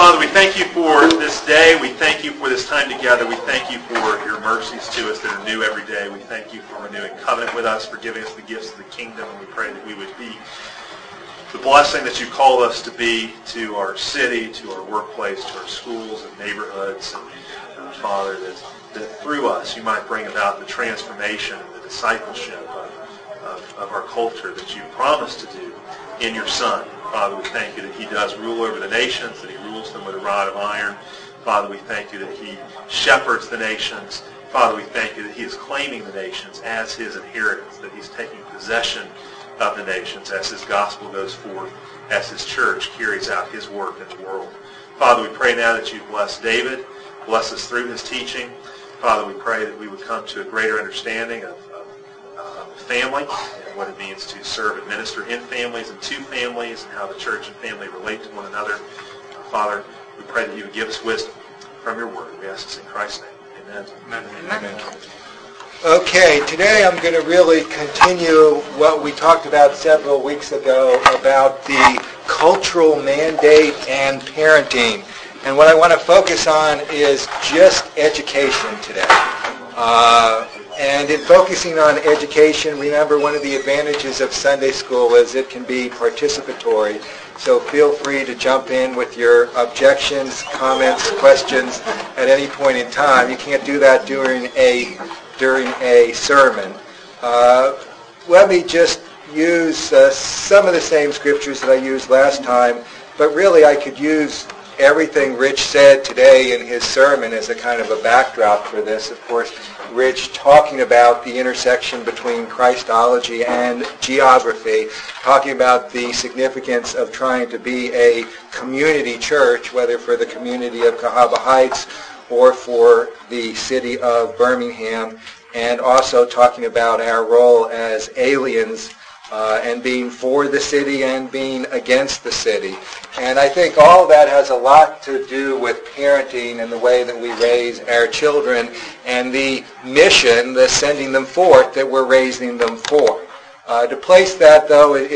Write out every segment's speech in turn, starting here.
Father, we thank you for this day. We thank you for this time together. We thank you for your mercies to us that are new every day. We thank you for renewing covenant with us, for giving us the gifts of the kingdom, and we pray that we would be the blessing that you call us to be to our city, to our workplace, to our schools and neighborhoods. And Father, that through us you might bring about the transformation and the discipleship of our culture that you promised to do in your Son. Father, we thank you that he does rule over the nations, that he rules them with a rod of iron. Father, we thank you that he shepherds the nations. Father, we thank you that he is claiming the nations as his inheritance, that he's taking possession of the nations as his gospel goes forth, as his church carries out his work in the world. Father, we pray now that you bless David, bless us through his teaching. Father, we pray that we would come to a greater understanding of family and what it means to serve and minister in families and to families and how the church and family relate to one another. Father, we pray that you would give us wisdom from your word. We ask this in Christ's name. Amen. Amen. Okay, today I'm going to really continue what we talked about several weeks ago about the cultural mandate and parenting. And what I want to focus on is just education today. And in focusing on education, remember one of the advantages of Sunday school is it can be participatory. So feel free to jump in with your objections, comments, questions at any point in time. You can't do that during a sermon. Let me just use some of the same scriptures that I used last time, but really I could use everything Rich said today in his sermon as a kind of a backdrop for this. Of course, Rich talking about the intersection between Christology and geography, talking about the significance of trying to be a community church, whether for the community of Cahaba Heights or for the city of Birmingham, and also talking about our role as aliens and being for the city and being against the city. And I think all of that has a lot to do with parenting and the way that we raise our children and the mission, the sending them forth that we're raising them for. To place that, though, it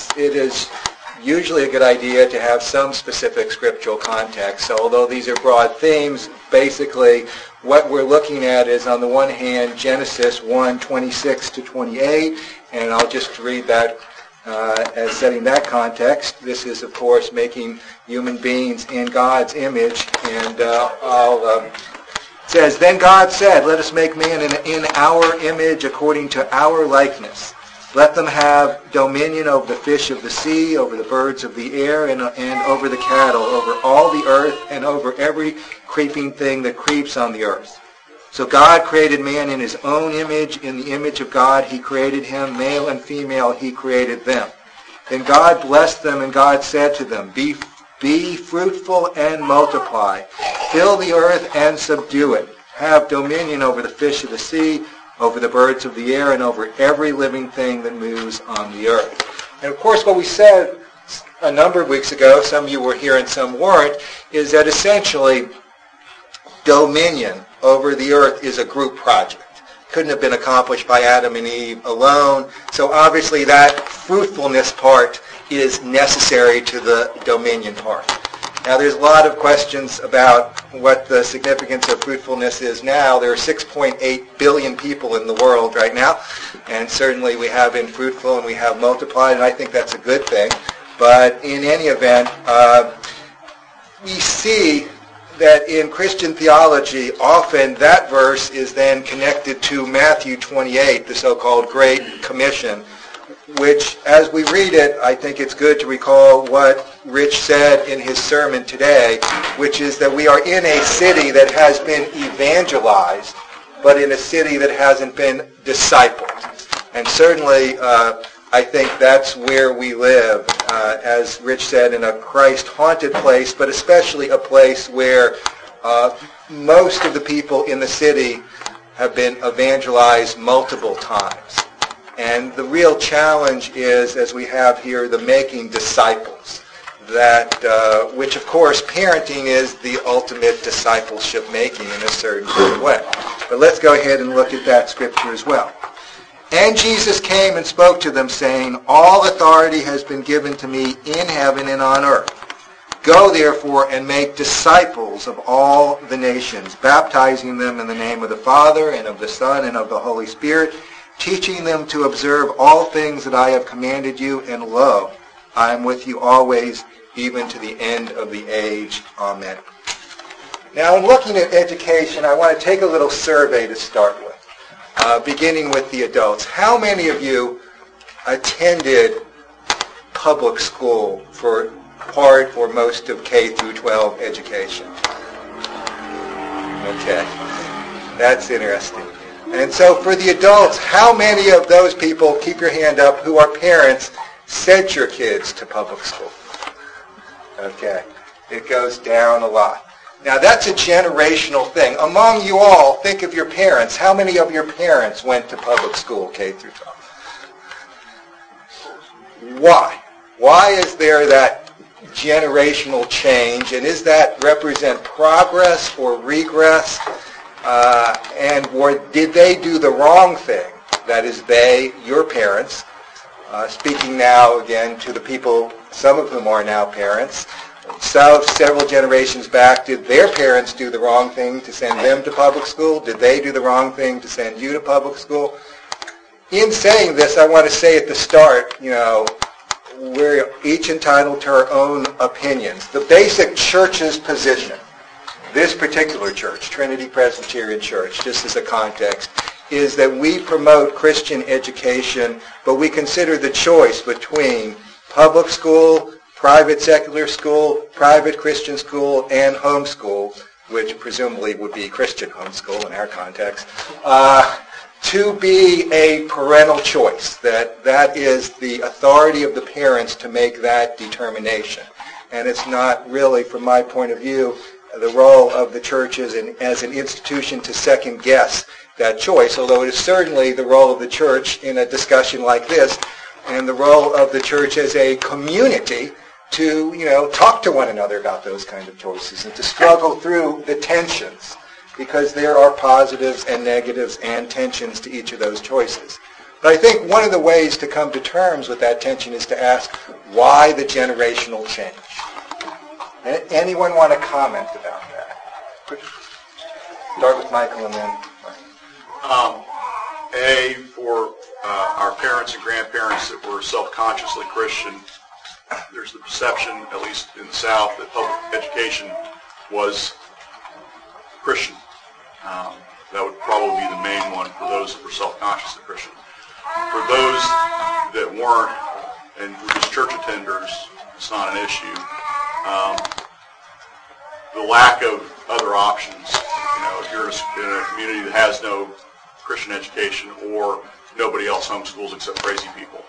is usually a good idea to have some specific scriptural context. So although these are broad themes, basically what we're looking at is, on the one hand, Genesis 1:26 to 28, and I'll just read that as setting that context. This is, of course, making human beings in God's image, and it says, "Then God said, let us make man in our image according to our likeness. Let them have dominion over the fish of the sea, over the birds of the air, and over the cattle, over all the earth, and over every creeping thing that creeps on the earth." So God created man in his own image. In the image of God he created him. Male and female he created them. Then God blessed them, and God said to them, Be fruitful and multiply. Fill the earth and subdue it. Have dominion over the fish of the sea, over the birds of the air, and over every living thing that moves on the earth. And of course what we said a number of weeks ago, some of you were here and some weren't, is that essentially dominion over the earth is a group project. Couldn't have been accomplished by Adam and Eve alone. So obviously that fruitfulness part is necessary to the dominion part. Now there's a lot of questions about what the significance of fruitfulness is now. There are 6.8 billion people in the world right now, and certainly we have been fruitful and we have multiplied, and I think that's a good thing. But in any event, we see that in Christian theology, often that verse is then connected to Matthew 28, the so-called Great Commission, which, as we read it, I think it's good to recall what Rich said in his sermon today, which is that we are in a city that has been evangelized, but in a city that hasn't been discipled. And certainly, I think that's where we live, as Rich said, in a Christ-haunted place, but especially a place where most of the people in the city have been evangelized multiple times. And the real challenge is, as we have here, the making disciples, that which, of course, parenting is the ultimate discipleship making in a certain way. But let's go ahead and look at that scripture as well. And Jesus came and spoke to them, saying, All authority has been given to me in heaven and on earth. Go, therefore, and make disciples of all the nations, baptizing them in the name of the Father, and of the Son, and of the Holy Spirit, teaching them to observe all things that I have commanded you, and lo, I am with you always, even to the end of the age. Amen. Now, in looking at education, I want to take a little survey to start with, beginning with the adults. How many of you attended public school for part or most of K through 12 education? Okay, that's interesting. And so for the adults, how many of those people, keep your hand up, who are parents, sent your kids to public school? Okay, it goes down a lot. Now that's a generational thing. Among you all, think of your parents. How many of your parents went to public school, K through 12? Why? Why is there that generational change, and does that represent progress or regress? Or did they do the wrong thing? That is, they, your parents, speaking now again to the people, some of whom are now parents. So several generations back, did their parents do the wrong thing to send them to public school? Did they do the wrong thing to send you to public school? In saying this, I want to say at the start, we're each entitled to our own opinions. The basic church's position, this particular church, Trinity Presbyterian Church, just as a context, is that we promote Christian education, but we consider the choice between public school, private secular school, private Christian school, and homeschool, which presumably would be Christian homeschool in our context, to be a parental choice. That is the authority of the parents to make that determination. And it's not really, from my point of view, the role of the church as an institution to second guess that choice, although it is certainly the role of the church in a discussion like this, and the role of the church as a community to, talk to one another about those kind of choices and to struggle through the tensions, because there are positives and negatives and tensions to each of those choices. But I think one of the ways to come to terms with that tension is to ask, why the generational change? Anyone want to comment about that? Start with Michael and then for our parents and grandparents that were self-consciously Christian, there's the perception, at least in the South, that public education was Christian. That would probably be the main one for those that were self-consciously Christian. For those that weren't, and were just church attenders, it's not an issue. The lack of other options. If you're in a community that has no Christian education, or nobody else homeschools except crazy people.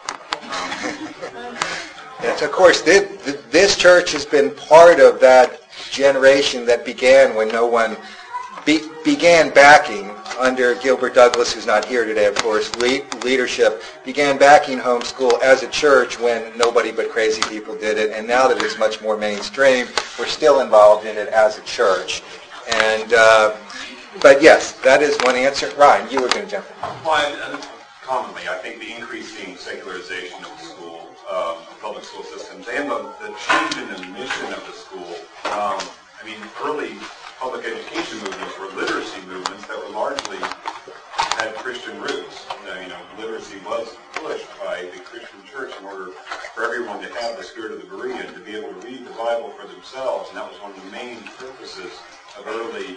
Yes, of course, this church has been part of that generation that began when no one began backing, under Gilbert Douglas, who's not here today, of course, leadership, began backing homeschool as a church when nobody but crazy people did it. And now that it's much more mainstream, we're still involved in it as a church. And but yes, that is one answer. Ryan, you were going to jump in. Well, commonly, I think the increasing secularization of the school, public school systems, and the change in the mission of the school. Early public education movements were literacy movements that were largely had Christian roots. Literacy was pushed by the Christian church in order for everyone to have the spirit of the Berean, to be able to read the Bible for themselves, and that was one of the main purposes of early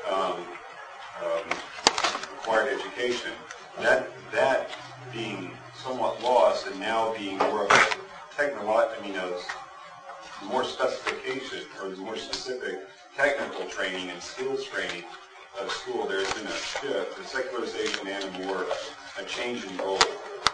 required education. That being somewhat lost, and now being more of a technological, more specification or more specific technical training and skills training of school, there's been a shift, a secularization and a change in goal.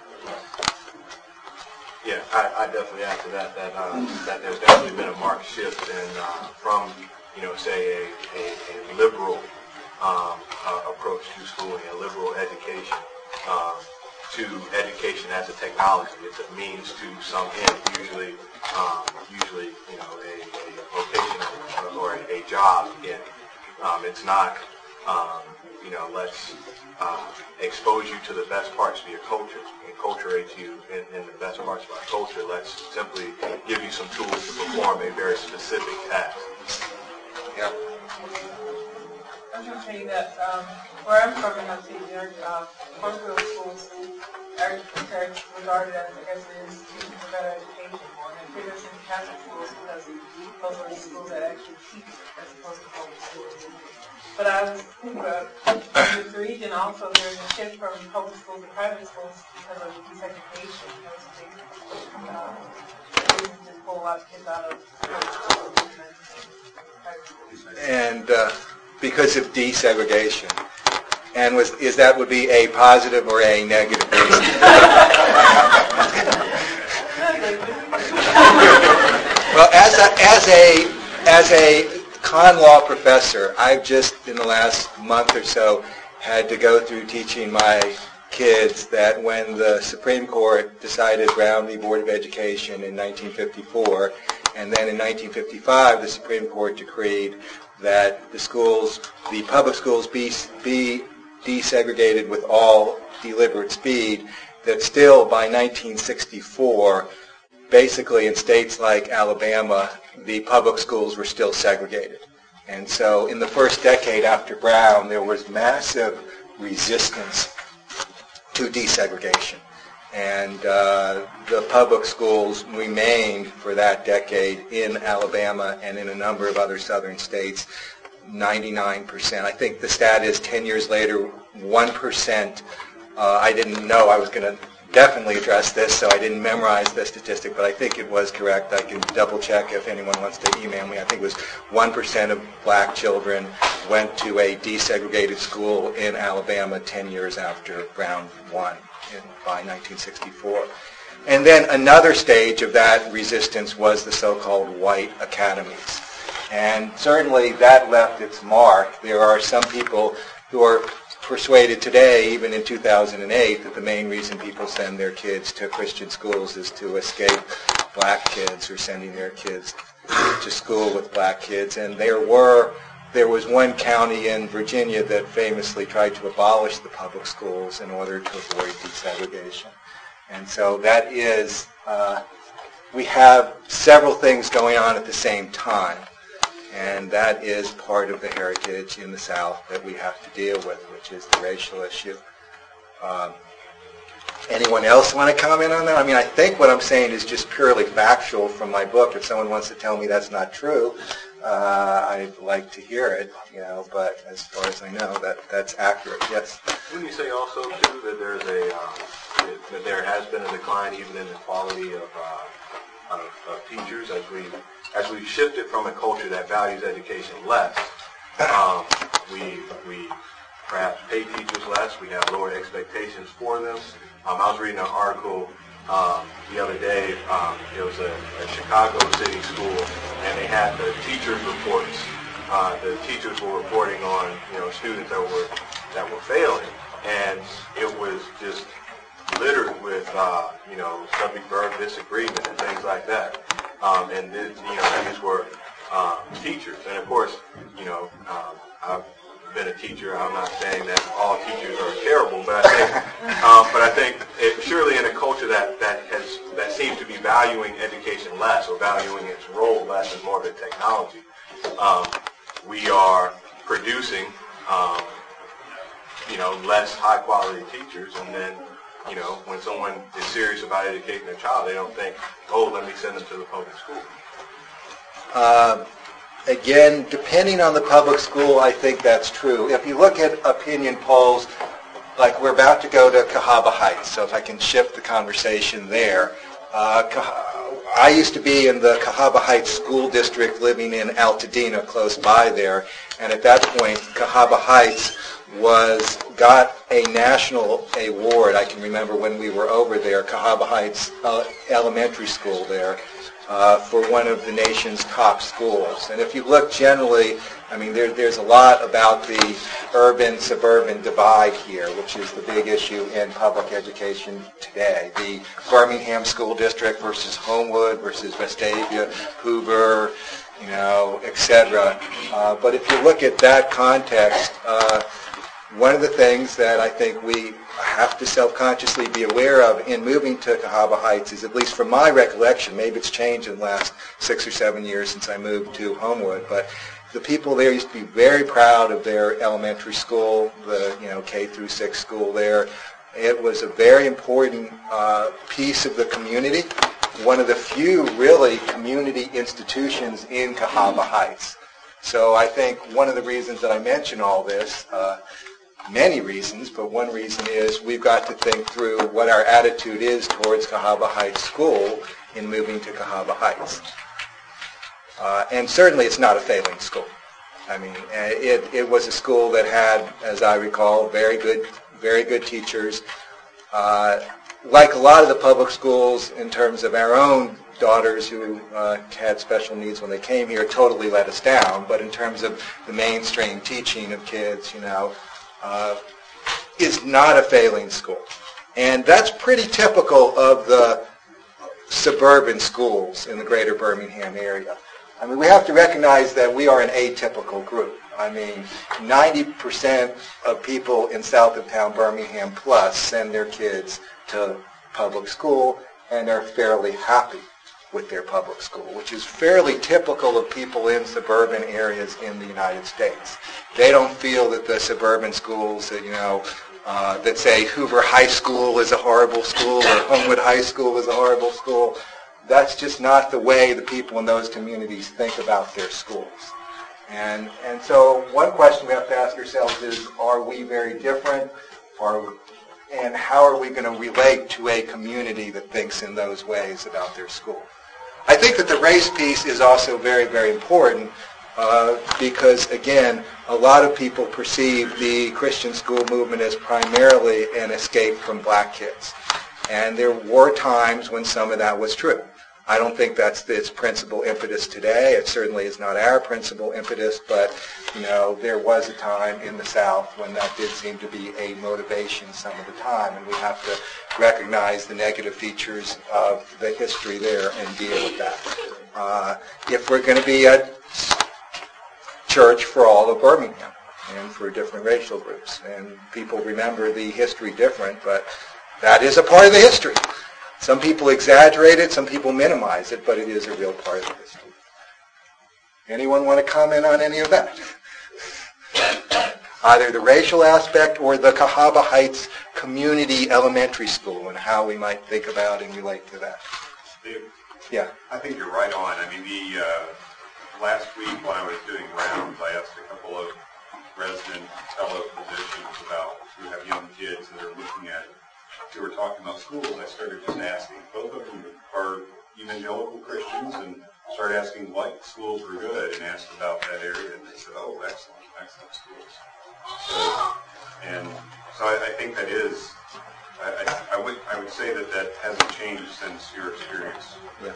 Yeah, I definitely add to that there's definitely been a marked shift from say a liberal approach to schooling, a liberal education, to education as a technology. It's a means to some end, usually a vocational or a job. Again, it's not let's expose you to the best parts of your culture, enculturate you in the best parts of our culture. Let's simply give you some tools to perform a very specific task. Yeah. I was going to say that where I'm from in Huntington, Parkville schools are regarded as, I guess, an institution for better education, and bigger than Catholic schools because those are the schools that actually teach as opposed to public schools. But I was thinking about in the region also there's a shift from public schools to private schools because of desegregation. That was a big reason to pull a lot of kids out of public schools and private schools. And because of desegregation. And is that would be a positive or a negative reason? Well, as a con law professor, I've just in the last month or so had to go through teaching my kids that when the Supreme Court decided Brown v. Board of Education in 1954, and then in 1955 the Supreme Court decreed that the public schools be desegregated with all deliberate speed, that still by 1964, basically in states like Alabama, the public schools were still segregated. And so in the first decade after Brown, there was massive resistance to desegregation. And the public schools remained for that decade in Alabama and in a number of other southern states, 99%. I think the stat is 10 years later, 1%. I didn't know I was going to definitely address this, so I didn't memorize the statistic, but I think it was correct. I can double check if anyone wants to email me. I think it was 1% of black children went to a desegregated school in Alabama 10 years after Brown won by 1964. And then another stage of that resistance was the so-called white academies. And certainly that left its mark. There are some people who are persuaded today, even in 2008, that the main reason people send their kids to Christian schools is to escape black kids who are sending their kids to school with black kids. And there was one county in Virginia that famously tried to abolish the public schools in order to avoid desegregation. And so that is, we have several things going on at the same time. And that is part of the heritage in the South that we have to deal with, which is the racial issue. Anyone else want to comment on that? I mean, I think what I'm saying is just purely factual from my book. If someone wants to tell me that's not true, I'd like to hear it, but as far as I know, that's accurate, yes. Wouldn't you say also, too, that there's that there has been a decline even in the quality of teachers as we've shifted from a culture that values education less? We perhaps pay teachers less. We have lower expectations for them. I was reading an article the other day. It was a Chicago City school, and they had the teachers' reports. The teachers were reporting on students that were failing, and it was just littered with subject-verb disagreement and things like that. And these were teachers, and of course, I've been a teacher. I'm not saying that all teachers are terrible, but I think surely in a culture that seems to be valuing education less or valuing its role less and more of a technology, we are producing less high-quality teachers, and then when someone is serious about educating their child, they don't think, oh, let me send them to the public school. Again, depending on the public school, I think that's true. If you look at opinion polls, like we're about to go to Cahaba Heights, so if I can shift the conversation there. I used to be in the Cahaba Heights school district living in Altadena, close by there, and at that point, Cahaba Heights got a national award. I can remember when we were over there, Cahaba Heights Elementary School there, for one of the nation's top schools. And if you look generally, I mean, there's a lot about the urban-suburban divide here, which is the big issue in public education today. The Birmingham School District versus Homewood versus Vestavia, Hoover, etc. But if you look at that context, one of the things that I think we have to self-consciously be aware of in moving to Cahaba Heights is, at least from my recollection, maybe it's changed in the last 6 or 7 years since I moved to Homewood, but the people there used to be very proud of their elementary school, the K through 6 school there. It was a very important piece of the community, one of the few really community institutions in Cahaba Heights. So I think one of the reasons that I mention all this, many reasons, but one reason is we've got to think through what our attitude is towards Cahaba Heights School in moving to Cahaba Heights. And certainly it's not a failing school. I mean, it was a school that had, as I recall, very good teachers. Like a lot of the public schools, in terms of our own daughters who had special needs when they came here, totally let us down. But in terms of the mainstream teaching of kids, is not a failing school. And that's pretty typical of the suburban schools in the greater Birmingham area. I mean, we have to recognize that we are an atypical group. I mean, 90% of people in south of town Birmingham plus send their kids to public school and are fairly happy with their public school, which is fairly typical of people in suburban areas in the United States. They don't feel that the suburban schools that, that say Hoover High School is a horrible school or Homewood High School is a horrible school. That's just not the way the people in those communities think about their schools. And so one question we have to ask ourselves is, are we very different? And how are we going to relate to a community that thinks in those ways about their school? I think that the race piece is also very, very important because, again, a lot of people perceive the Christian school movement as primarily an escape from black kids. And there were times when some of that was true. I don't think that's its principal impetus today. It certainly is not our principal impetus, but there was a time in the South when that did seem to be a motivation some of the time, and we have to recognize the negative features of the history there and deal with that. If we're going to be a church for all of Birmingham and for different racial groups, and people remember the history different, but that is a part of the history. Some people exaggerate it, some people minimize it, but it is a real part of the history. Anyone want to comment on any of that? Either the racial aspect or the Cahaba Heights Community Elementary School and how we might think about and relate to that. Dave, Yeah. I think you're right on. I mean, last week when I was doing rounds, I asked a couple of resident fellow physicians who have young kids that are looking at it. We were talking about schools. I started just asking. Both of them are evangelical Christians, and started asking what schools were good, and asked about that area, and they said, "Oh, excellent schools." So I think that is. I would say that hasn't changed since your experience. Yeah.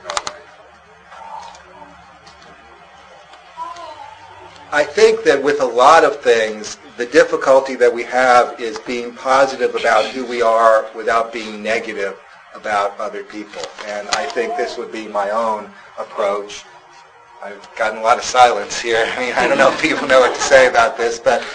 I think that with a lot of things, the difficulty that we have is being positive about who we are without being negative about other people. And I think this would be my own approach. I've gotten a lot of silence here. I mean, I don't know if people know what to say about this, but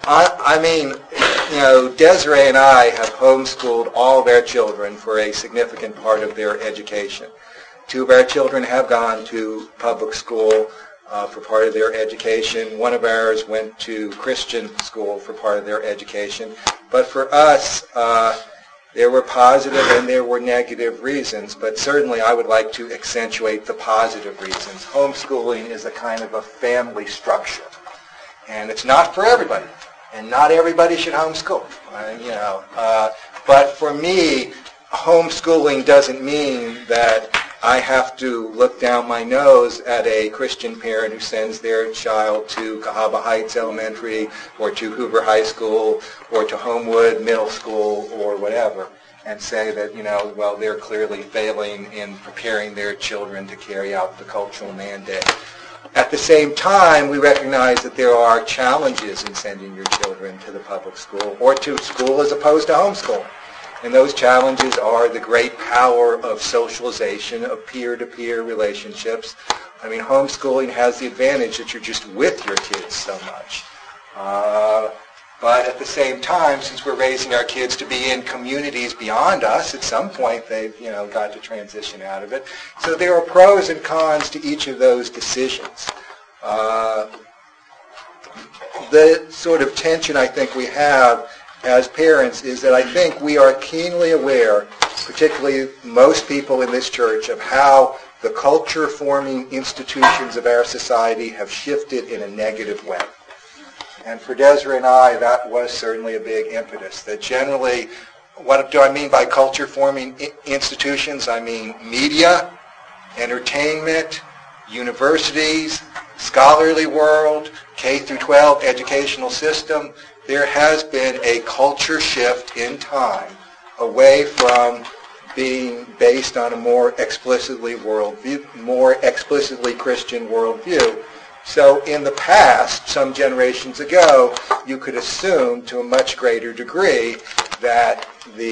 Desiree and I have homeschooled all of our children for a significant part of their education. 2 of our children have gone to public school for part of their education. One of ours went to Christian school for part of their education. But for us, there were positive and there were negative reasons, but certainly I would like to accentuate the positive reasons. Homeschooling is a kind of a family structure, and it's not for everybody, and not everybody should homeschool. But for me, homeschooling doesn't mean that I have to look down my nose at a Christian parent who sends their child to Cahaba Heights Elementary or to Hoover High School or to Homewood Middle School or whatever and say that, they're clearly failing in preparing their children to carry out the cultural mandate. At the same time, we recognize that there are challenges in sending your children to the public school or to school as opposed to homeschooling. And those challenges are the great power of socialization, of peer-to-peer relationships. I mean, homeschooling has the advantage that you're just with your kids so much. But at the same time, since we're raising our kids to be in communities beyond us, at some point they've, got to transition out of it. So there are pros and cons to each of those decisions. The sort of tension I think we have as parents is that I think we are keenly aware, particularly most people in this church, of how the culture-forming institutions of our society have shifted in a negative way. And for Desiree and I, that was certainly a big impetus. That generally, what do I mean by culture-forming institutions? I mean media, entertainment, universities, scholarly world, K through 12 educational system. There has been a culture shift in time away from being based on a more explicitly Christian worldview. So in the past, some generations ago, you could assume to a much greater degree that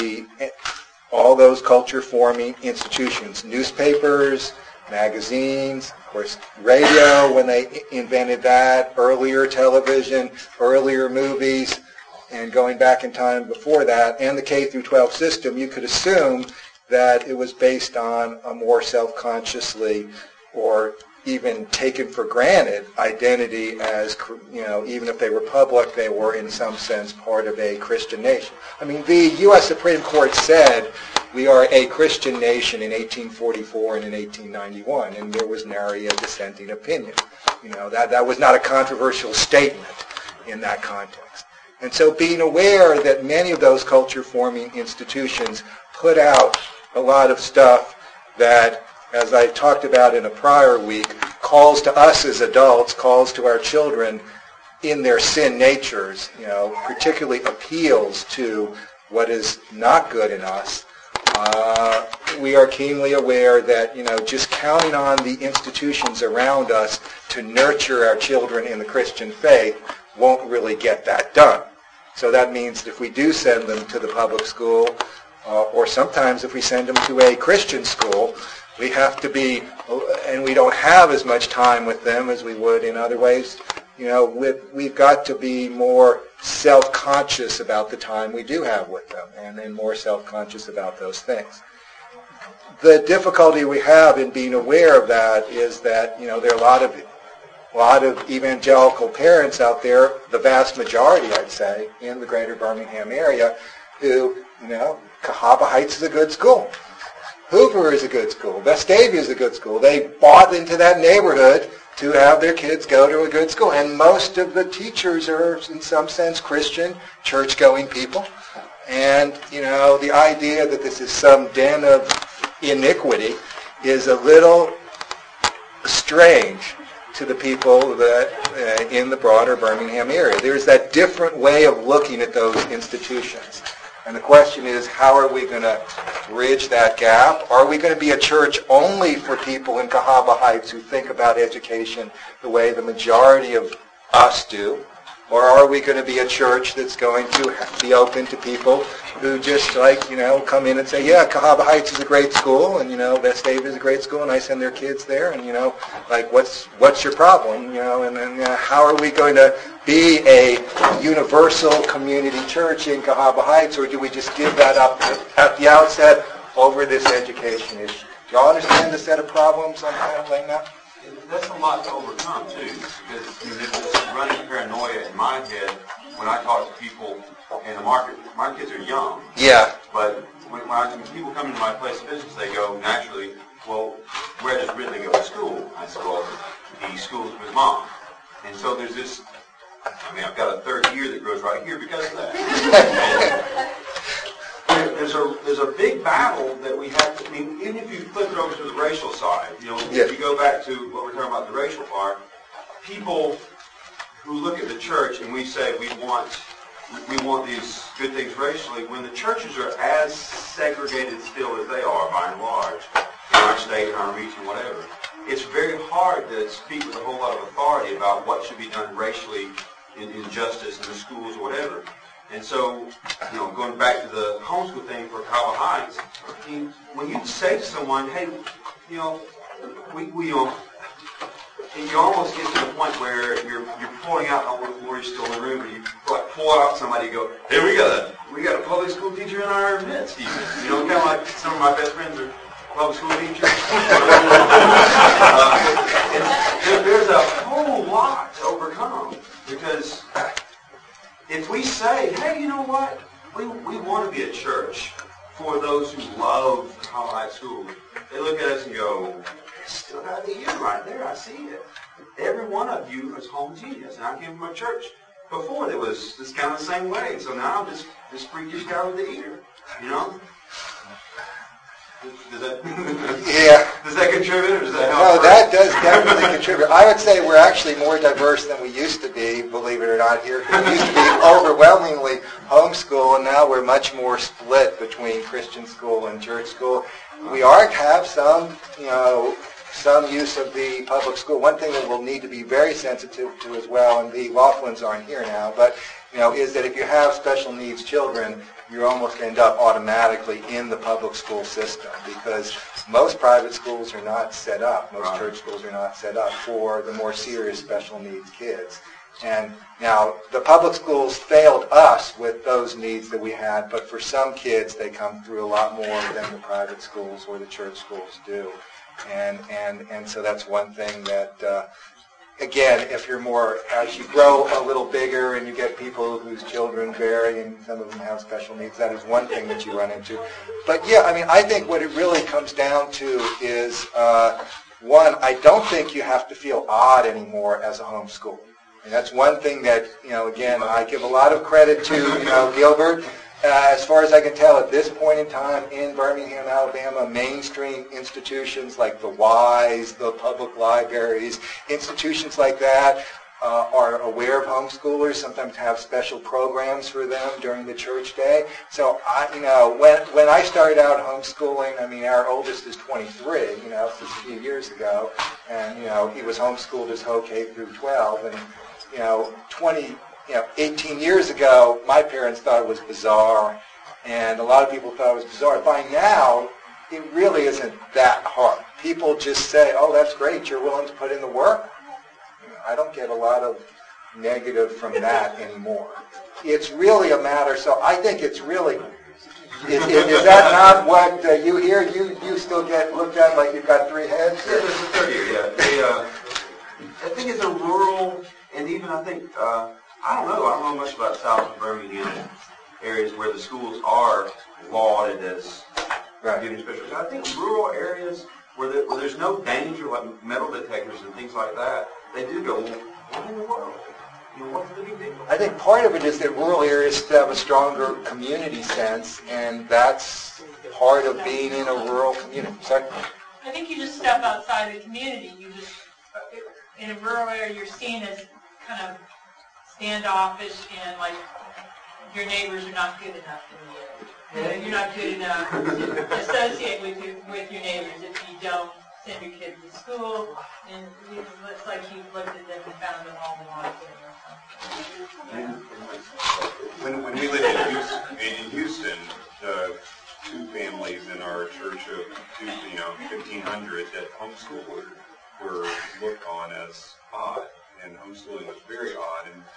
all those culture-forming institutions, newspapers, magazines, of course, radio when they invented that, earlier television, earlier movies, and going back in time before that, and the K through 12 system, you could assume that it was based on a more self-consciously or even taken for granted identity as, even if they were public, they were in some sense part of a Christian nation. I mean, the U.S. Supreme Court said we are a Christian nation in 1844 and in 1891, and there was nary a dissenting opinion. That was not a controversial statement in that context. And so being aware that many of those culture-forming institutions put out a lot of stuff that, as I talked about in a prior week, calls to us as adults, calls to our children in their sin natures, particularly appeals to what is not good in us. We are keenly aware that, just counting on the institutions around us to nurture our children in the Christian faith won't really get that done. So that means that if we do send them to the public school, or sometimes if we send them to a Christian school, we have to be, and we don't have as much time with them as we would in other ways. We've got to be more self-conscious about the time we do have with them, and then more self-conscious about those things. The difficulty we have in being aware of that is that, there are a lot of evangelical parents out there, the vast majority, I'd say, in the greater Birmingham area, who, Cahaba Heights is a good school. Hoover is a good school. Vestavia is a good school. They bought into that neighborhood to have their kids go to a good school. And most of the teachers are, in some sense, Christian, church-going people. And, the idea that this is some den of iniquity is a little strange to the people that in the broader Birmingham area. There's that different way of looking at those institutions. And the question is, how are we going to bridge that gap? Are we going to be a church only for people in Cahaba Heights who think about education the way the majority of us do? Or are we going to be a church that's going to be open to people who just come in and say, yeah, Cahaba Heights is a great school, and Vestavia is a great school, and I send their kids there, and what's your problem? And then how are we going to be a universal community church in Cahaba Heights, or do we just give that up at the outset over this education issue? Do you all understand the set of problems I'm kind of laying out? That's a lot to overcome, too, because there's this running paranoia in my head when I talk to people in the market. My kids are young. Yeah. But when people come into my place of business, they go naturally, well, where does Ridley go to school? I said, well, he schools with his mom. And so there's this, I've got a third year that grows right here because of that. There's a big battle that we have to, even if you flip it over to the racial side, if you go back to what we're talking about, the racial part, people who look at the church and we say we want these good things racially, when the churches are as segregated still as they are by and large, in our state, in our region, whatever, it's very hard to speak with a whole lot of authority about what should be done racially in justice in the schools or whatever. And so, going back to the homeschool thing for Cahaba Heights, when you say to someone, hey, you almost get to the point where you're pulling out, or you're still in the room, and you pull out somebody and go, hey, we got a public school teacher in our midst. You know, kind of like some of my best friends are public school teachers. There's a whole lot to overcome, because if we say, hey, you know what, we want to be a church for those who love High School, they look at us and go, still got the you right there, I see it. Every one of you is homogeneous, and I came from a church before that was just kind of the same way, and so now I'm this freakish guy with the ear, you know? Does that contribute, or does that help? No, that does definitely contribute. I would say we're actually more diverse than we used to be, believe it or not, here. We used to be overwhelmingly homeschool, and now we're much more split between Christian school and church school. We have some, some use of the public school. One thing that we'll need to be very sensitive to as well, and the Laughlins aren't here now, but is that if you have special needs children, you almost end up automatically in the public school system, because most private schools are not set up, most church schools are not set up for the more serious special needs kids. And now the public schools failed us with those needs that we had, but for some kids they come through a lot more than the private schools or the church schools do. And so that's one thing that again, if you're more, as you grow a little bigger and you get people whose children vary and some of them have special needs, that is one thing that you run into. But yeah, I think what it really comes down to is, one, I don't think you have to feel odd anymore as a homeschool. And that's one thing that, again, I give a lot of credit to, Gilbert. As far as I can tell, at this point in time in Birmingham, Alabama, mainstream institutions like the Wise, the public libraries, institutions like that are aware of homeschoolers, sometimes have special programs for them during the church day. So, when I started out homeschooling, our oldest is 23, this is a few years ago, and, he was homeschooled his whole K through 12, and, 18 years ago, my parents thought it was bizarre, and a lot of people thought it was bizarre. By now, it really isn't that hard. People just say, oh, that's great, you're willing to put in the work. I don't get a lot of negative from that anymore. It's really a matter, so I think it's really, is that not what you hear? You still get looked at like you've got three heads? Yeah, there's a third year, yeah. I think it's a rural, and even I think, I don't know much about South of Birmingham areas where the schools are lauded as giving special. I think rural areas where there's no danger, like metal detectors and things like that, they do go, what in the world? What's the big deal? I think part of it is that rural areas have a stronger community sense, and that's part of being in a rural community. Sorry? I think you just step outside the community. In a rural area, you're seen as kind of standoffish, and like your neighbors are not good enough for you. You're not good enough to associate with your neighbors if you don't send your kids to school, and it's like you've looked at them and found them all in one. When we lived in Houston, the two families in our church of 1,500 that homeschooled were looked on as odd, and homeschooling was very odd, and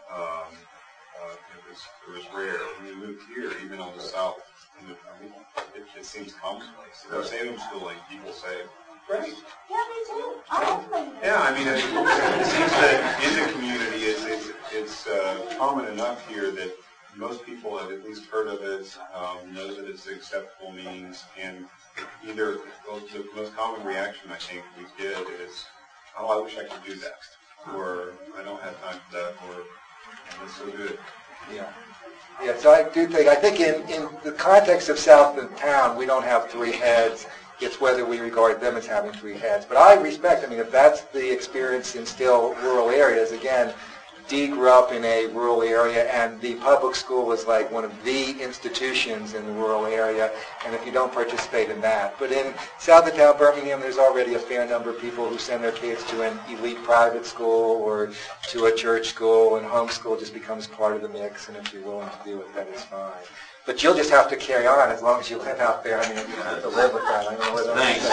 it was rare. When we moved here, even on the south, it seems commonplace. If I say homeschooling, people say, great. Yeah, me too. I love them. Yeah, it seems that in the community, it's common enough here that most people have at least heard of it, know that it's an acceptable means, and either the most common reaction I think we get is, oh, I wish I could do that, or I don't have time for that, or it's so good. Yeah, so I think in the context of South of Town, we don't have three heads. It's whether we regard them as having three heads. But I respect, if that's the experience in still rural areas, again, Dee grew up in a rural area, and the public school is like one of the institutions in the rural area, and if you don't participate in that. But in South of Town, Birmingham, there's already a fair number of people who send their kids to an elite private school or to a church school, and homeschool just becomes part of the mix, and if you're willing to do it, that is fine. But you'll just have to carry on as long as you live out there. I mean, you have to live with that. I don't know what else to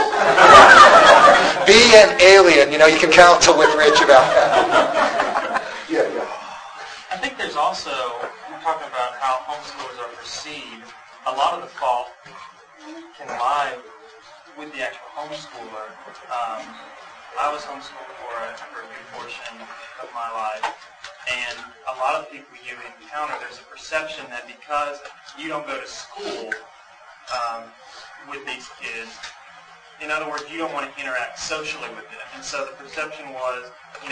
say. Be an alien. You know, you can counsel with Rich about that. Yeah. I think there's also, we're talking about how homeschoolers are perceived. A lot of the fault can lie with the actual homeschooler. I was homeschooled for a good portion of my life, and a lot of the people you encounter, there's a perception that because you don't go to school with these kids, in other words, you don't want to interact socially with them. And so the perception was,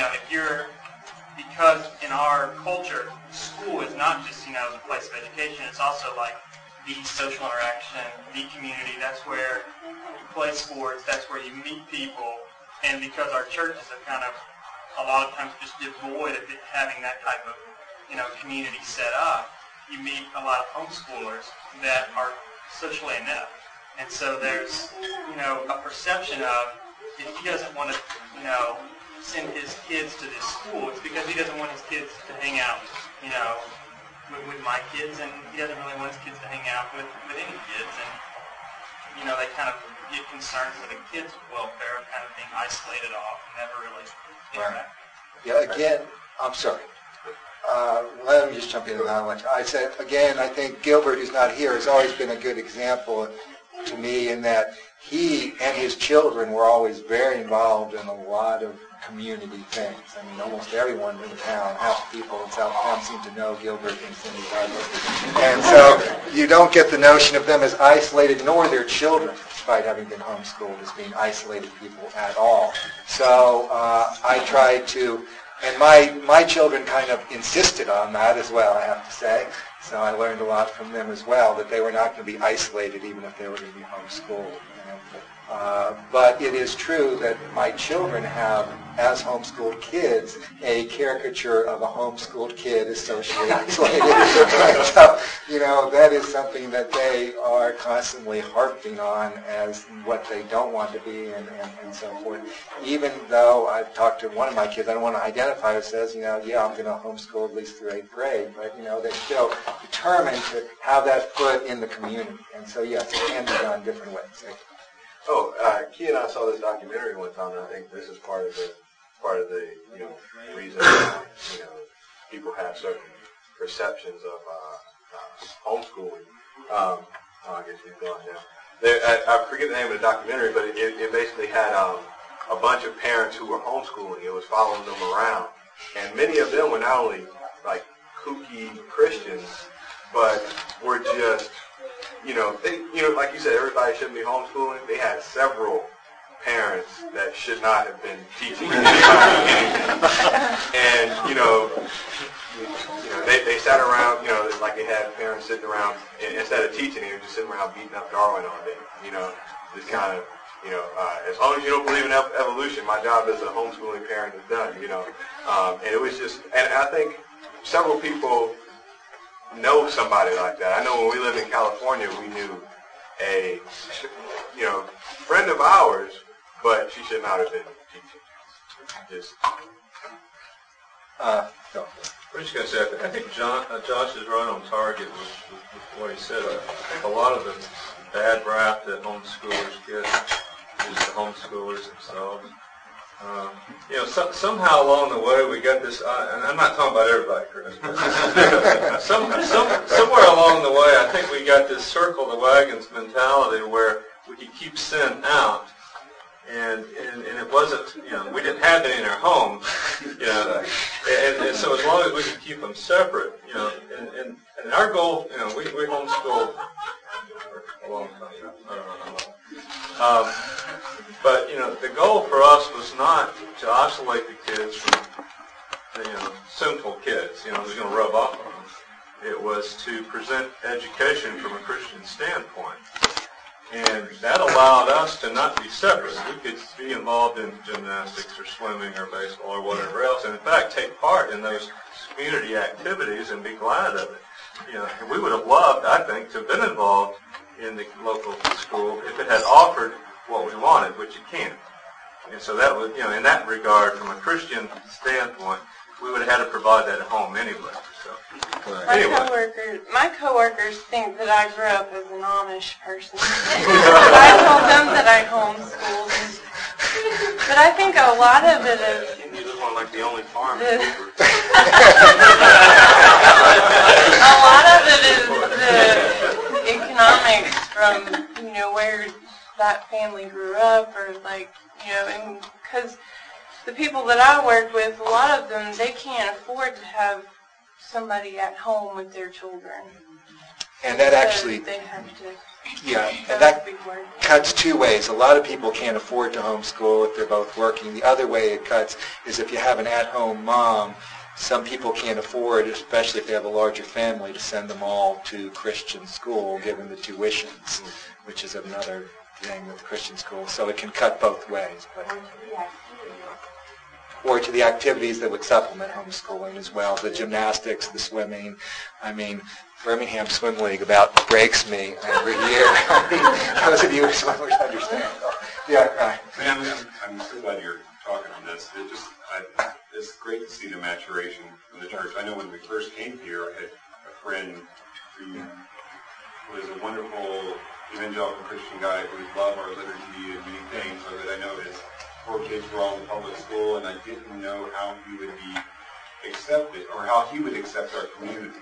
because in our culture, school is not just, the place of education, it's also like the social interaction, the community. That's where you play sports. That's where you meet people. And because our churches are kind of a lot of times just devoid of having that type of, community set up, you meet a lot of homeschoolers that are socially inept. And so there's, a perception of if he doesn't want to, send his kids to this school, it's because he doesn't want his kids to hang out, with my kids, and he doesn't really want his kids to hang out with any kids. And, they kind of get concerned for the kids' welfare of kind of being isolated off and never really interact. Yeah, again, I'm sorry. Let me just jump in on that one. I said, again, I think Gilbert, who's not here, has always been a good example to me in that he and his children were always very involved in a lot of community things. I mean, almost everyone in town, half the people in Southampton seem to know Gilbert and Cindy Douglas. And so you don't get the notion of them as isolated, nor their children, despite having been homeschooled, as being isolated people at all. So I tried to, and my children kind of insisted on that as well, I have to say. So I learned a lot from them as well, that they were not going to be isolated even if they were going to be homeschooled. But it is true that my children have, as homeschooled kids, a caricature of a homeschooled kid as socially isolated. So, that is something that they are constantly harping on as what they don't want to be and so forth. Even though I've talked to one of my kids, I don't want to identify who says, I'm going to homeschool at least through 8th grade, but, they're still determined to have that foot in the community. And so, yes, it can be done different ways. Key and I saw this documentary one time, and I think this is part of the reason why, people have certain perceptions of homeschooling. I guess you've gone now. I forget the name of the documentary, but it basically had a bunch of parents who were homeschooling. It was following them around, and many of them were not only like kooky Christians, but were just like you said, everybody shouldn't be homeschooling. They had several parents that should not have been teaching anything. And, they sat around, like they had parents sitting around, and instead of teaching, they were just sitting around beating up Darwin all day. Just kind of, as long as you don't believe in evolution, my job as a homeschooling parent is done, And it was just, and I think several people know somebody like that. I know when we lived in California, we knew a, friend of ours, but she should not have been teaching. Just. No. I'm just going to say, I think Josh is right on target with what he said. I think a lot of the bad rap that homeschoolers get is the homeschoolers themselves. Somehow along the way we got this, and I'm not talking about everybody, Chris, but somewhere along the way I think we got this circle the wagons mentality where we could keep sin out, and it wasn't, we didn't have it in our home, and so as long as we could keep them separate, and our goal, we homeschooled for a long time, I don't know how long. But, the goal for us was not to isolate the kids from, sinful kids, who's going to rub off on them. It was to present education from a Christian standpoint. And that allowed us to not be separate. We could be involved in gymnastics or swimming or baseball or whatever else, and in fact take part in those community activities and be glad of it. And we would have loved, I think, to have been involved in the local school if it had offered what we wanted, which it can't. And so that was, in that regard, from a Christian standpoint, we would have had to provide that at home anyway. So My coworkers think that I grew up as an Amish person. I told them that I homeschooled, but I think a lot of it is. You just want like the only farm. A lot of it is the economics from where that family grew up, or and because the people that I work with, a lot of them, they can't afford to have somebody at home with their children. And that actually, they have to. yeah, and that cuts two ways. A lot of people can't afford to homeschool if they're both working. The other way it cuts is if you have an at-home mom, some people can't afford, especially if they have a larger family, to send them all to Christian school, given the tuitions, which is another thing with Christian school. So it can cut both ways. Or to the activities that would supplement homeschooling as well, the gymnastics, the swimming. I mean, Birmingham Swim League about breaks me every year. Those of you who swimmers understand. Yeah, right. I'm so glad you're talking on this. It's great to see the maturation in the church. I know when we first came here, I had a friend who was a wonderful evangelical Christian guy who loved our liturgy and many things, so that I know his 4 kids were all in public school, and I didn't know how he would be accepted, or how he would accept our community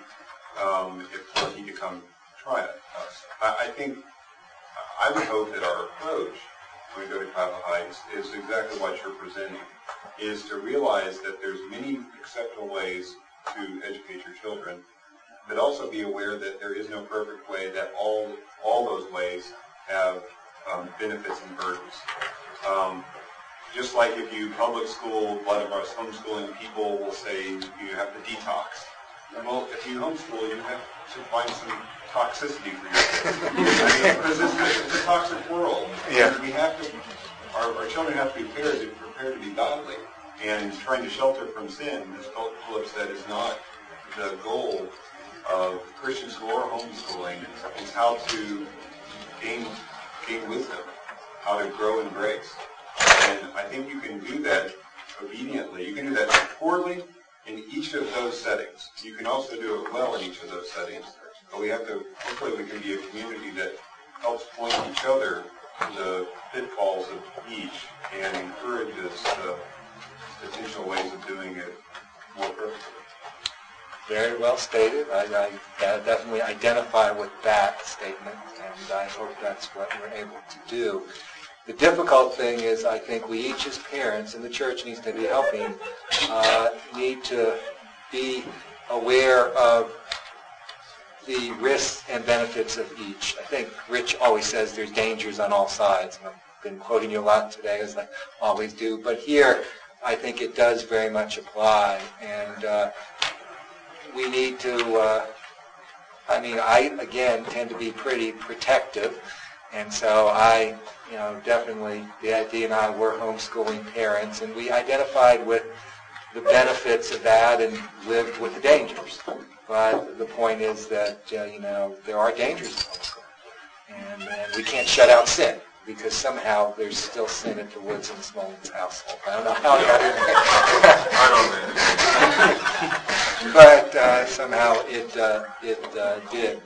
if he could come try us. I think, I would hope that our approach when we go to Kyle Heights is exactly what you're presenting, is to realize that there's many acceptable ways to educate your children, but also be aware that there is no perfect way, that all those ways have benefits and burdens. Just like if you public school, a lot of us homeschooling people will say you have to detox. Well, if you homeschool, you have to find some toxicity for your kids. Because it's a toxic world. Yeah. And we have to, our children have to be prepared to be godly. And trying to shelter from sin, as Philip said, is not the goal of Christian school or homeschooling. It's how to gain wisdom, how to grow in grace. And I think you can do that obediently. You can do that poorly in each of those settings. You can also do it well in each of those settings. But we have to, hopefully we can be a community that helps point each other to the pitfalls of each and encourages potential ways of doing it more perfectly. Very well stated. I definitely identify with that statement, and I hope that's what we're able to do. The difficult thing is, I think we each as parents, and the church needs to be helping, need to be aware of the risks and benefits of each. I think Rich always says there's dangers on all sides, and I've been quoting you a lot today, as I always do, but here I think it does very much apply, and we need to, I, again, tend to be pretty protective, and so definitely, Dee and I were homeschooling parents, and we identified with the benefits of that and lived with the dangers. But the point is that, there are dangers in homeschooling, and we can't shut out sin, because somehow there's still sin at the Woods and Smolens household. I don't know how it got in there. But somehow it did.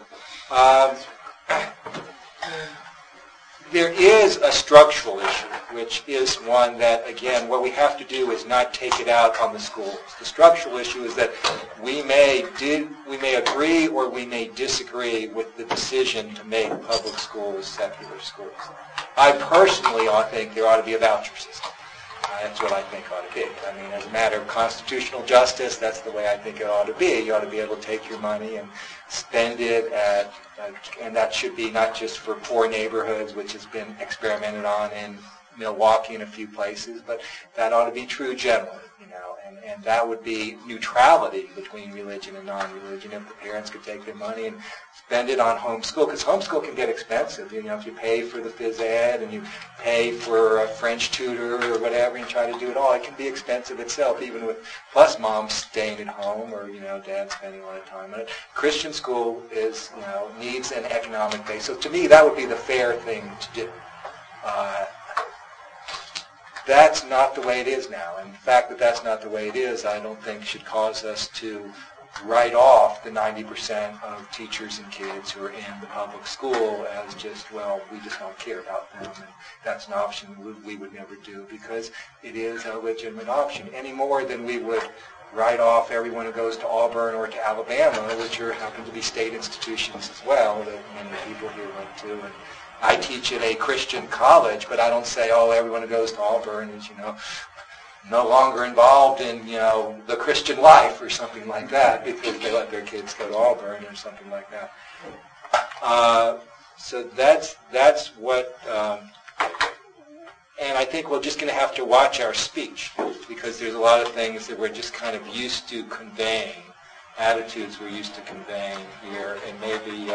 There is a structural issue, which is one that, again, what we have to do is not take it out on the schools. The structural issue is that we may agree or we may disagree with the decision to make public schools secular schools. I personally think there ought to be a voucher system. That's what I think ought to be. As a matter of constitutional justice, that's the way I think it ought to be. You ought to be able to take your money and spend it and that should be not just for poor neighborhoods, which has been experimented on in Milwaukee and a few places, but that ought to be true generally, and that would be neutrality between religion and non-religion if the parents could take their money and spend it on homeschool, because homeschool can get expensive. If you pay for the phys ed and you pay for a French tutor or whatever and try to do it all, it can be expensive itself, even with plus mom staying at home or dad spending a lot of time on it. Christian school is needs an economic base. So to me, that would be the fair thing to do. That's not the way it is now. And the fact that that's not the way it is, I don't think should cause us to write off the 90% of teachers and kids who are in the public school as just, well, we just don't care about them, and that's an option we would never do, because it is a legitimate option, any more than we would write off everyone who goes to Auburn or to Alabama, which happen to be state institutions as well that many people here went to. And I teach at a Christian college, but I don't say, oh, everyone who goes to Auburn is, no longer involved in, the Christian life or something like that, because they let their kids go to Auburn or something like that. So that's what, and I think we're just going to have to watch our speech, because there's a lot of things that we're just kind of used to conveying, attitudes we're used to conveying here, and maybe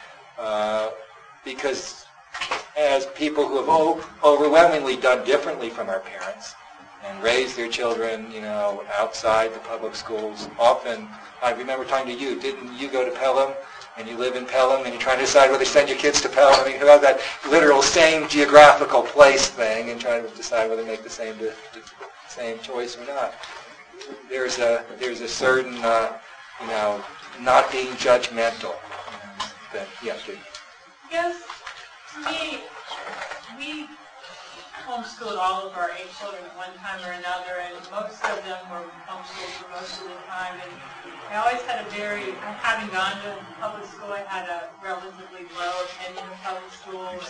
because as people who have overwhelmingly done differently from our parents, and raise their children, outside the public schools. Often, I remember talking to you, didn't you go to Pelham, and you live in Pelham, and you're trying to decide whether to send your kids to Pelham? I mean, who has that literal same geographical place thing, and trying to decide whether to make the same choice or not. There's a certain, not being judgmental. That, yeah, good. Yes, to me, we homeschooled all of our 8 children at one time or another, and most of them were homeschooled for most of the time. And I always had having gone to public school, I had a relatively low opinion of public schools.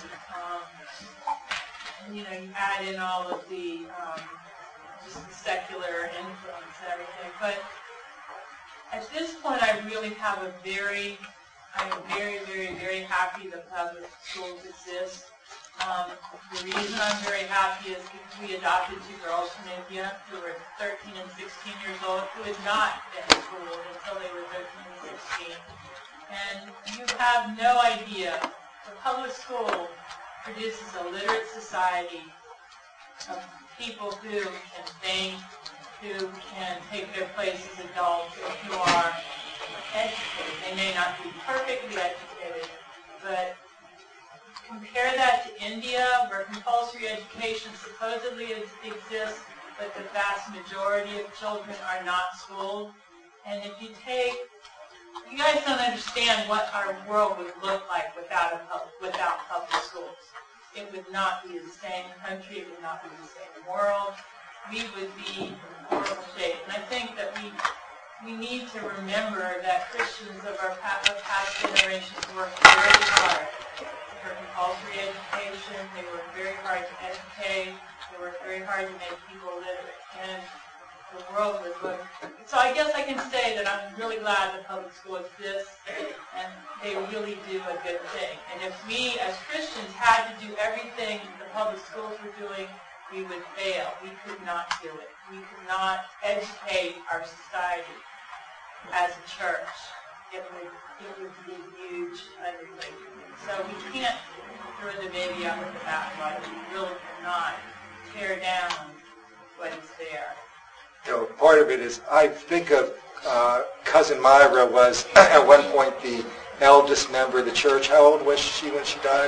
You add in all of the just the secular influence and everything. But at this point, I really have I'm very, very, very happy that public schools exist. The reason I'm very happy is because we adopted 2 girls from India who were 13 and 16 years old, who had not been in school until they were 13 and 16. And you have no idea, the public school produces a literate society of people who can think, who can take their place as adults, and who are educated. They may not be perfectly educated, but compare that to India, where compulsory education supposedly exists, but the vast majority of children are not schooled. And if you guys don't understand what our world would look like without public schools. It would not be the same country, it would not be the same world. We would be in horrible shape. And I think that we need to remember that Christians of past generations worked very hard for compulsory education. They worked very hard to educate. They worked very hard to make people literate. And the world would look. So I guess I can say that I'm really glad that public school exists, and they really do a good thing. And if we as Christians had to do everything the public schools were doing, we would fail. We could not do it. We could not educate our society as a church. It would be a huge undertaking. So we can't throw the baby out with the bathwater. We really cannot tear down what is there. Part of it is, I think of Cousin Myra was at one point the eldest member of the church. How old was she when she died?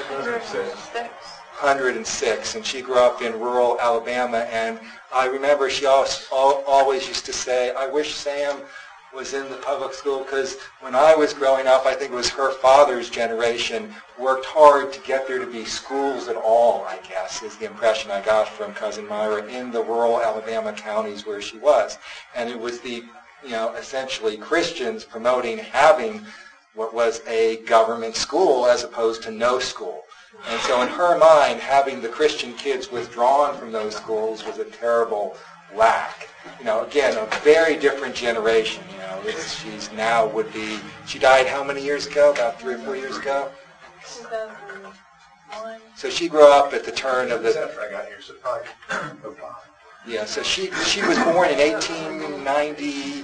106, and she grew up in rural Alabama. And I remember she always used to say, I wish Sam was in the public school, because when I was growing up, I think it was her father's generation, worked hard to get there to be schools at all, I guess, is the impression I got from Cousin Myra in the rural Alabama counties where she was. And it was the, essentially Christians promoting having what was a government school as opposed to no school. And so in her mind, having the Christian kids withdrawn from those schools was a terrible lack. Again, a very different generation. She died how many years ago? About 3 or 4 years ago? 2001. So she grew up at the turn of the... After I got here, so probably 05. Yeah, so she was born in 1898.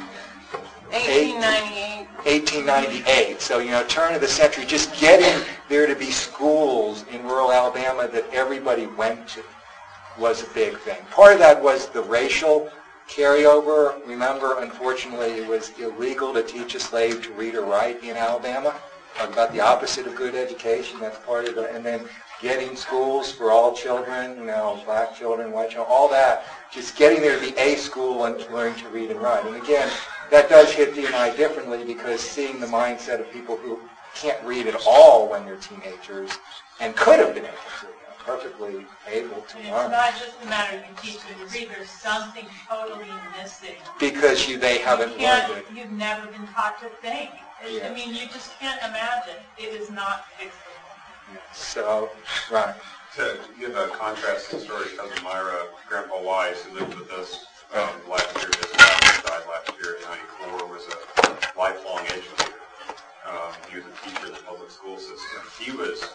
1898. So, turn of the century, just getting there to be schools in rural Alabama that everybody went to was a big thing. Part of that was the racial carryover. Remember, unfortunately, it was illegal to teach a slave to read or write in Alabama. Talk about the opposite of good education. That's part of it. And then getting schools for all children, black children, white children, all that. Just getting there to be a school and learning to read and write. And again, that does hit you and I differently, because seeing the mindset of people who can't read at all when they're teenagers and could have been able to, perfectly able to And learn. it's not just a matter of you teach them to read. There's something totally missing. Because they haven't learned it. You've never been taught to think. Yeah. I mean, you just can't imagine. It is not fixable. So, right. To give a contrasting story, cousin Myra, Grandpa Wise, who lived with us last year, his father died last year at 94, was a lifelong educator. He was a teacher in the public school system. He was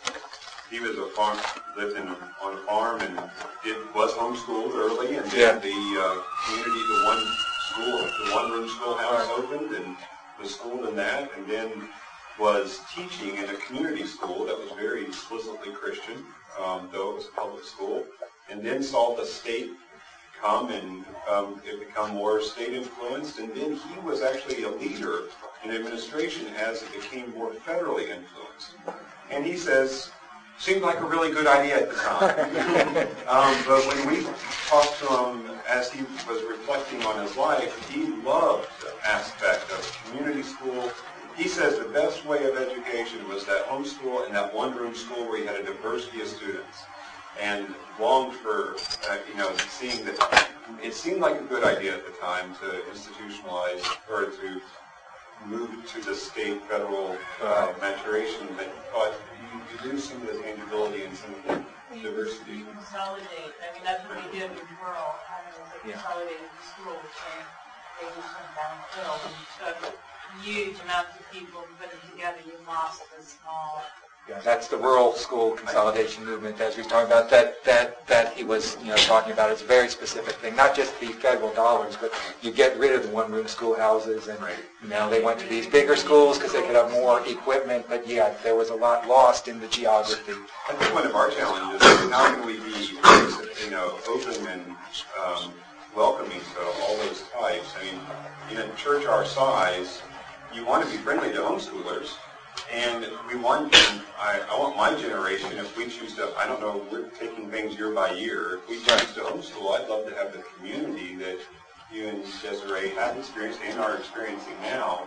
lived on a farm and was homeschooled early, and then the community, the one-room schoolhouse opened, and was schooled in that, and then was teaching in a community school that was very explicitly Christian, though it was a public school, and then saw the state come and it become more state influenced, and then he was actually a leader in administration as it became more federally influenced. And he says, seemed like a really good idea at the time. But when we talked to him as he was reflecting on his life, he loved the aspect of community school. He says the best way of education was that homeschool and that one-room school where you had a diversity of students, and longed for, seeing that it seemed like a good idea at the time to institutionalize or to move to the state, federal maturation, but he thought you lose some of the tangibility and some of the diversity. You consolidate. I mean, that's what we did with rural. They consolidated the schools, and they just went downhill. And you took huge amounts of people and put them together. You lost the small. Yeah, that's the rural school consolidation movement, as we were talking about, that he was talking about. It's a very specific thing, not just the federal dollars, but you get rid of the one-room schoolhouses, and they went to these bigger schools because they could have more equipment, but there was a lot lost in the geography. I think one of our challenges is how can we be open and welcoming to all those types. I mean, in a church our size, you want to be friendly to homeschoolers. And I want my generation, if we choose to, I don't know, we're taking things year by year. If we choose to homeschool, I'd love to have the community that you and Desiree have experienced and are experiencing now.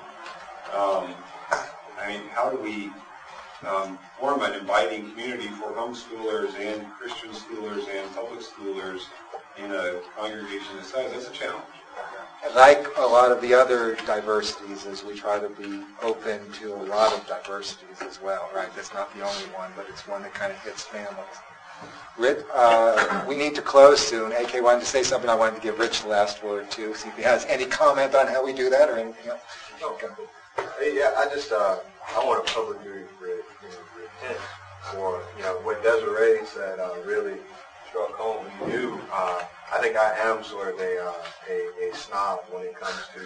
How do we form an inviting community for homeschoolers and Christian schoolers and public schoolers in a congregation this size? That's a challenge. Like a lot of the other diversities, as we try to be open to a lot of diversities as well, right? That's not the only one, but it's one that kind of hits families. Rich, we need to close soon. AK wanted to say something. I wanted to give Rich the last word, too, see if he has any comment on how we do that or anything else. Okay. Yeah, I want to publicly repent for, what Desiree said really struck home. We knew, I think I am sort of a snob when it comes to,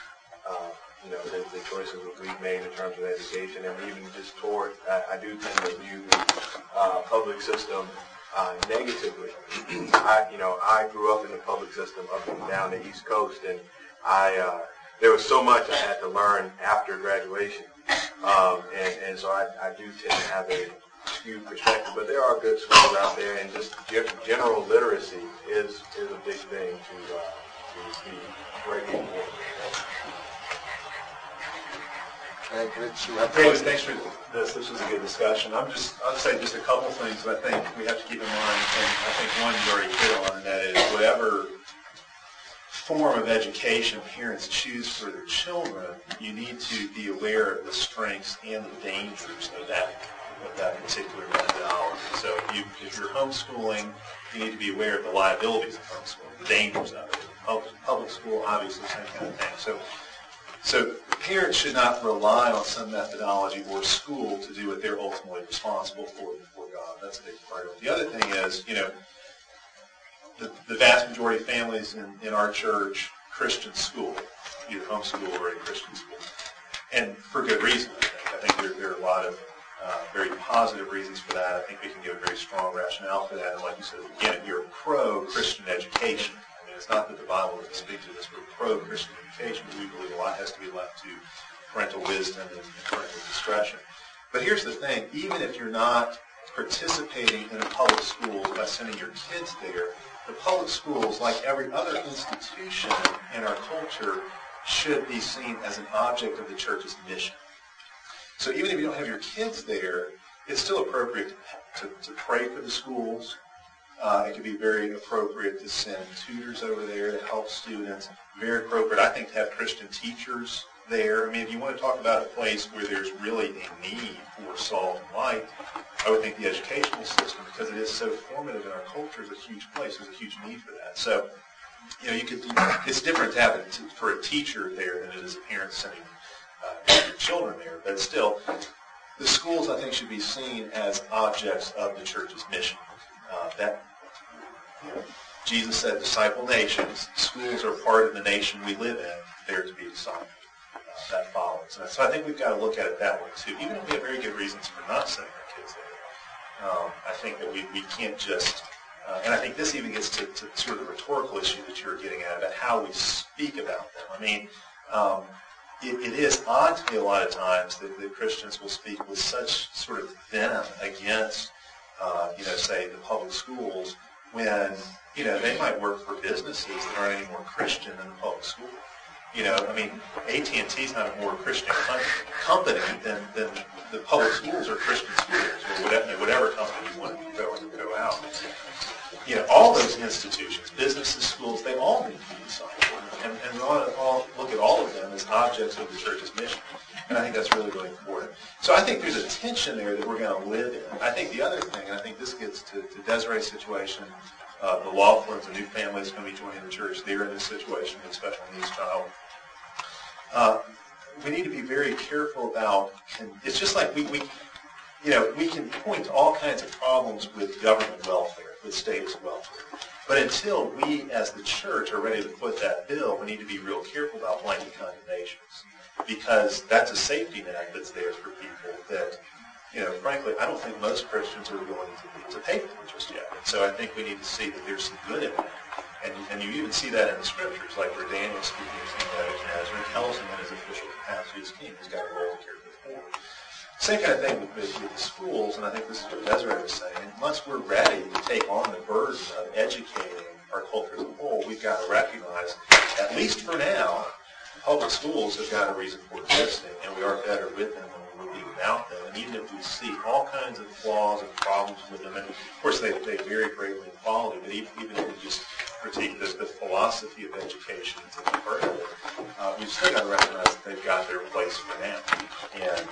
the choices that we've made in terms of education, and even just toward, I do tend to view the public system negatively. I grew up in the public system up and down the East Coast, and there was so much I had to learn after graduation, and so I do tend to have a skewed perspective, but there are good schools out there, and just general literacy is a big thing to be very important. Okay, Rich, David, thanks for this. This was a good discussion. I'll say just a couple things that I think we have to keep in mind, and I think one you already hit on, and that is whatever form of education parents choose for their children, you need to be aware of the strengths and the dangers of that particular methodology. So if you're homeschooling, you need to be aware of the liabilities of homeschooling, the dangers of it. Public school, obviously, same kind of thing. So parents should not rely on some methodology or school to do what they're ultimately responsible for before God. That's a big part of it. The other thing is, the vast majority of families in our church, Christian school, either homeschool or a Christian school. And for good reason, I think there are a lot of very positive reasons for that. I think we can give a very strong rationale for that. And like you said, again, you're pro-Christian education. I mean, it's not that the Bible doesn't speak to this, we're pro-Christian education. We believe a lot has to be left to parental wisdom and parental discretion. But here's the thing, even if you're not participating in a public school by sending your kids there, the public schools, like every other institution in our culture, should be seen as an object of the church's mission. So even if you don't have your kids there, it's still appropriate to pray for the schools. It can be very appropriate to send tutors over there to help students. Very appropriate, I think, to have Christian teachers there. I mean, if you want to talk about a place where there's really a need for salt and light, I would think the educational system, because it is so formative in our culture, is a huge place. There's a huge need for that. So, it's different to have it for a teacher there than it is a parent sending your children there. But still, the schools, I think, should be seen as objects of the church's mission. Jesus said, disciple nations. Schools are part of the nation we live in. They're to be discipled. That follows. And so I think we've got to look at it that way, too. Even if we have very good reasons for not sending our kids there, I think that we can't just... and I think this even gets to sort of the rhetorical issue that you were getting at about how we speak about them. I mean, it is odd to me a lot of times that Christians will speak with such sort of venom against, say, the public schools when, they might work for businesses that aren't any more Christian than the public school. I mean, AT&T is not a more Christian company than the public schools or Christian schools or whatever company you want to go out. All those institutions, businesses, schools, they all need to be discipled. And we ought to look at all of them as objects of the church's mission. And I think that's really, really important. So I think there's a tension there that we're going to live in. I think the other thing, and I think this gets to Desiree's situation, the Laughlin's, a new family is going to be joining the church. They're in this situation with a special needs child. We need to be very careful about, it's just like we can point to all kinds of problems with government welfare, with status welfare. But until we, as the church, are ready to foot that bill, we need to be real careful about blanket condemnations. Because that's a safety net that's there for people that, frankly, I don't think most Christians are willing to pay for just yet. And so I think we need to see that there's some good in that. And you even see that in the scriptures, like where Daniel speaking to King Nebuchadnezzar and tells him in his official capacity as king, he's got a role to care for the poor. Same kind of thing with the schools, and I think this is what Desiree was saying. Once we're ready to take on the burden of educating our culture as a whole, we've got to recognize, at least for now, public schools have got a reason for existing, and we are better with them than we would be without them. And even if we see all kinds of flaws and problems with them, and of course they vary greatly in quality, but even if we just critique the philosophy of education to be part of it, we've still got to recognize that they've got their place for now. And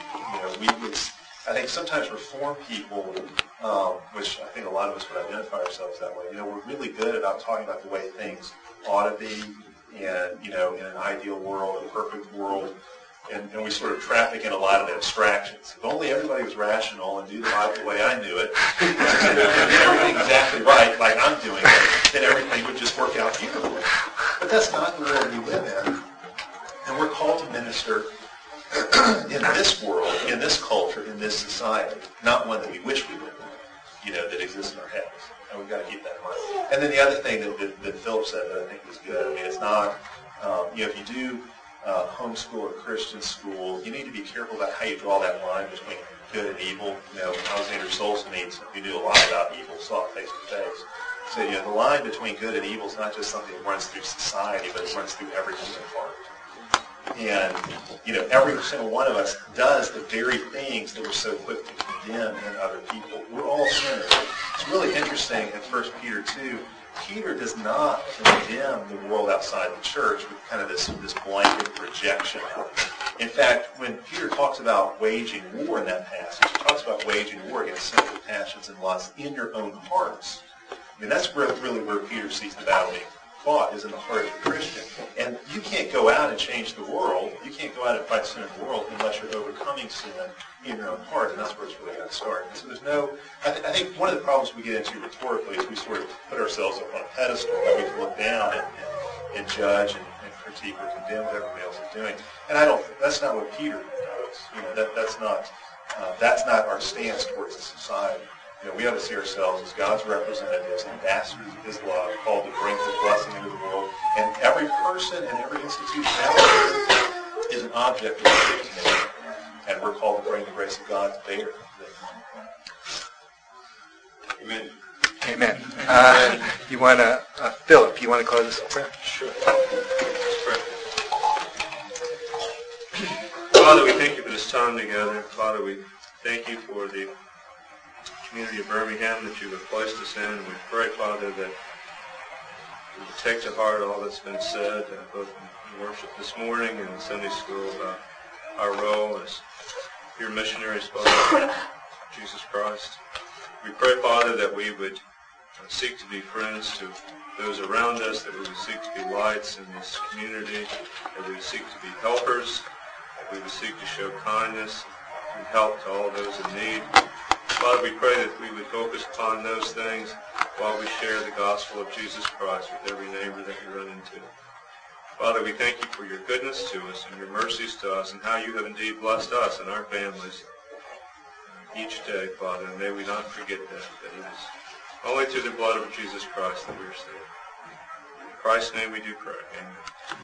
I think sometimes reform people, which I think a lot of us would identify ourselves that way, we're really good about talking about the way things ought to be. And, in an ideal world, a perfect world, and we sort of traffic in a lot of abstractions. If only everybody was rational and do the Bible the way I knew it, and did everything exactly right, like I'm doing it, then everything would just work out beautifully. But that's not the world we live in. And we're called to minister in this world, in this culture, in this society, not one that we wish we lived in, that exists in our heads. And we've got to keep that in mind. And then the other thing that Philip said that I think was good, I mean, it's not, if you do homeschool or Christian school, you need to be careful about how you draw that line between good and evil. Alexander Solzhenitsyn, who knew a lot about evil, saw it face to face. So, the line between good and evil is not just something that runs through society, but it runs through every human heart. And, every single one of us does the very things that we're so quick to condemn in other people. We're all sinners. It's really interesting in 1 Peter 2, Peter does not condemn the world outside the church with kind of this blanket rejection of it. In fact, when Peter talks about waging war in that passage, he talks about waging war against sinful passions and lusts in your own hearts. I mean, that's really where Peter sees the battle being fought, is in the heart of the Christian. And you can't go out and change the world. You can't go out and fight sin in the world unless you're overcoming sin in your own heart, and that's where it's really got to start. And so there's I think one of the problems we get into rhetorically is we sort of put ourselves up on a pedestal where we can look down and judge and critique or condemn what everybody else is doing. And that's not what Peter does. That's not our stance towards the society. We ought to see ourselves as God's representatives, ambassadors of His love, called to bring His blessing into the world. And every person and every institution is an object of the community. And we're called to bring the grace of God to bear. Amen. Amen. You want to, Philip, you want to close this prayer? Sure. Father, we thank you for this time together. Father, we thank you for the community of Birmingham that you have placed us in. We pray, Father, that we will take to heart all that's been said, both in worship this morning and in Sunday school, about our role as your missionaries, Father, Jesus Christ. We pray, Father, that we would seek to be friends to those around us, that we would seek to be lights in this community, that we would seek to be helpers, that we would seek to show kindness and help to all those in need. Father, we pray that we would focus upon those things while we share the gospel of Jesus Christ with every neighbor that we run into. Father, we thank you for your goodness to us and your mercies to us and how you have indeed blessed us and our families each day, Father. And may we not forget that it is only through the blood of Jesus Christ that we are saved. In Christ's name we do pray. Amen.